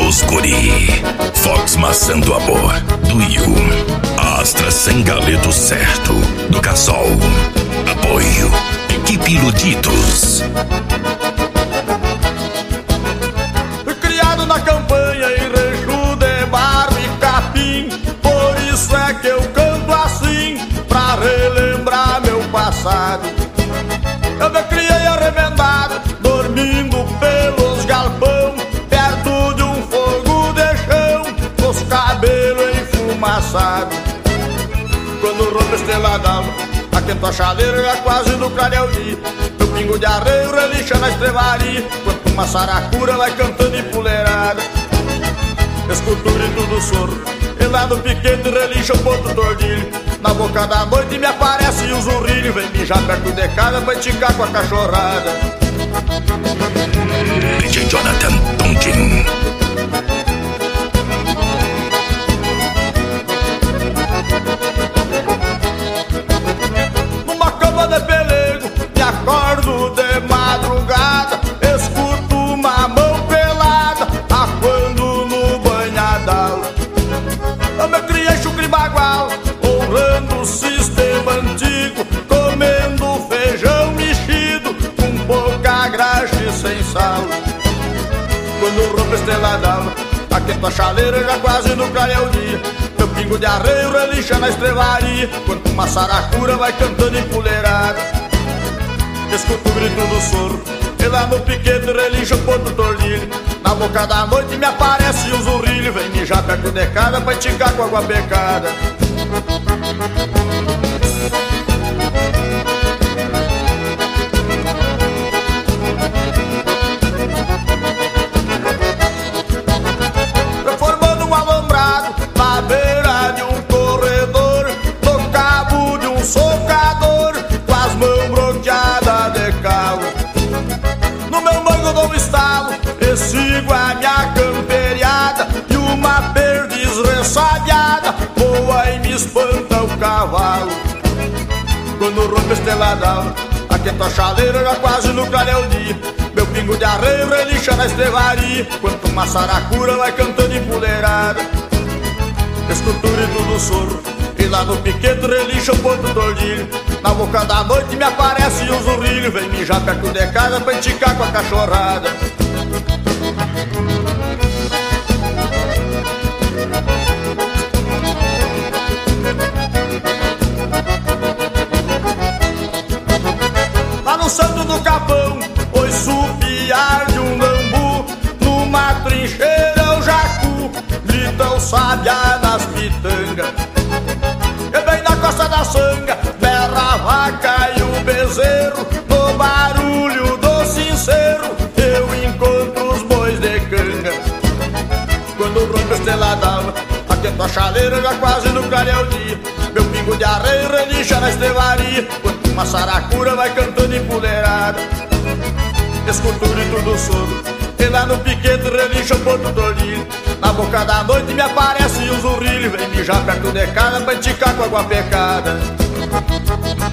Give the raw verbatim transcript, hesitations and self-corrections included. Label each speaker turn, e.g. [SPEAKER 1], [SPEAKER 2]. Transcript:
[SPEAKER 1] dos guri. Fox Maçã do Amor, do Yu. Astra sem galeto certo, do Casol. Apoio, Equipe Iludidos.
[SPEAKER 2] Criado na campanha em rancho de barro e capim, por isso é que eu canto assim, pra relembrar meu passado. Eu me criei arremendado, dormindo pelos galpão, perto de um fogo de chão, com os cabelos enfumaçados. Quando rompe a estrela d'alva, aquento a chaleira já quase no clareio dia. Meu pingo de arreio relincha na estrevaria, quanto uma saracura vai cantando empoleirada. Escuto o grito do soro, e lá no piquete relincha o ponto tordilho. Na boca da noite me aparece o zurrilho, vem mijar perto de casa pra esticar com a cachorrada.
[SPEAKER 1] D J Jonathan Tonkin.
[SPEAKER 2] Numa cama de pelego, me acordo de madrugada, escuto uma mão pelada, aquando no banhadal. Eu me criei chucre bagual, honrando o sistema antigo, comendo feijão mexido, com pouca graxa e sem sal. Quando rompe a estrela d'alva, aquento a chaleira já quase no clareio dia. Meu pingo de arreio relincha na estrevaria, quanto uma saracura vai cantando empoleirada. Escuto o grito do soro, e lá no piquete relincha o ponto tordilho. Na boca da noite me aparece o zurrilho, vem mijar perto de casa pra esticar com água becada. Formando um alambrado na beira de um corredor, no cabo de um socador, com as mãos bloqueadas de calo. No meu mango dou um estalo e sigo a minha camperiada, e uma perdiz ressabiada voa e me espanta o cavalo. Quando rompe a estrela d'alva, aquento a chaleira já quase no clareio dia. Meu pingo de arreio relincha na estrevaria, quanto uma saracura vai cantando empoleirada. Escuto o grito do soro, e lá no piquete relincha o ponto tordilho. Na boca da noite me aparece o zurrilho, vem mijar perto de casa pra esticar com a cachorrada. Lá no santo do capão, ouço o piar de um bambu, numa trincheira o jacu grita o sabiá nas pitangas. E bem na costa da sanga berra a vaca e o bezerro, no barulho do sincero eu encontro os bois de canga. Quando rompe a estrela d'alva, aquento a chaleira já quase no clareio dia. Meu pingo de arreio relincha na estrevaria, quanto uma saracura vai cantando empoleirada. Escuto o grito do soro, e lá no piquete relincha o ponto tordilho. Na boca da noite me aparece o zurrilho, vem mijar perto de casa pra esticar com água pecada.